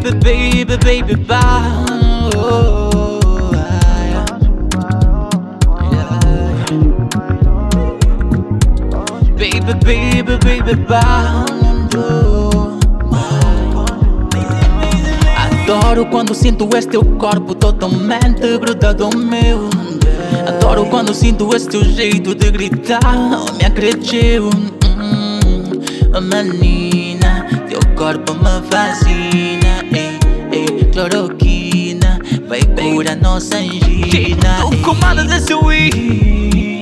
baby, baby, bah. Oh, yeah. Baby, baby, baby, bah. Adoro quando sinto este teu corpo totalmente grudado ao meu. Adoro quando sinto esse teu jeito de gritar, oh, me acredito. Menina, teu corpo me fascina. Ei, cloroquina, vai curar nossa angina. Tô com medo de sorrir,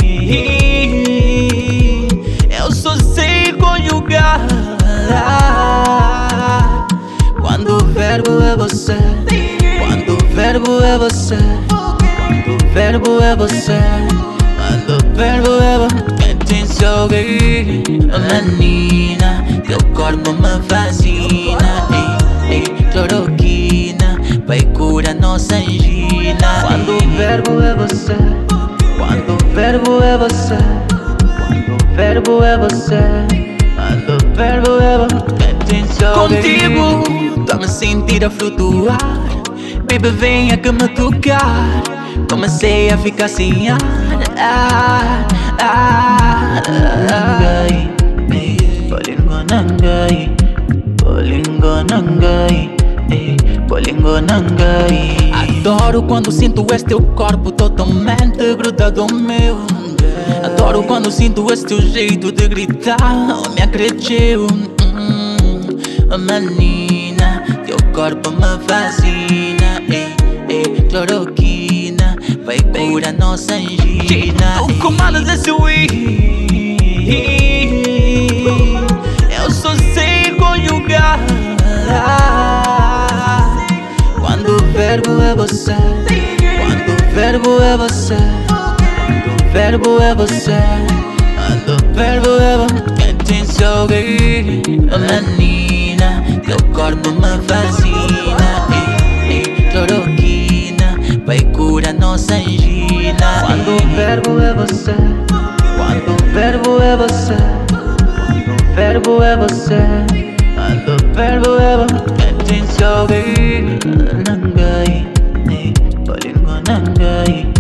eu só sei conjugar. Quando o verbo é você, quando o verbo é você, quando o verbo é você, quando o verbo é você, te sorrir. Menina, teu corpo me fascina. Ei, cloroquina, vai curar nossa angina. Quando o verbo é você, quando o verbo é você, quando o verbo é você, quando o verbo é você, te sorrir. Contigo, tô me sentir a flutuar. Baby, venha que me tocar. Comecei a ficar sem ar. Bolingo nangai, bolingo nangai, bolingo nangai. Adoro quando sinto este teu corpo totalmente grudado ao meu. Adoro quando sinto esse teu jeito de gritar, oh, me acredito. Menina, teu corpo me fascina. Ei, cloroquina, vai curar nossa angina. Tô com medo de sorrir, eu só sei conjugar. Quando o verbo é você, quando o verbo é você, quando o verbo é você, quando o verbo é você, te sorrir. Menina, teu corpo me fascina. Ei, cloroquina, vai curar nossa angina. Quando o verbo é você, quando o verbo é você, quando o verbo é você, quando o verbo é você, te sorrir. Nangai, bolingo nangai.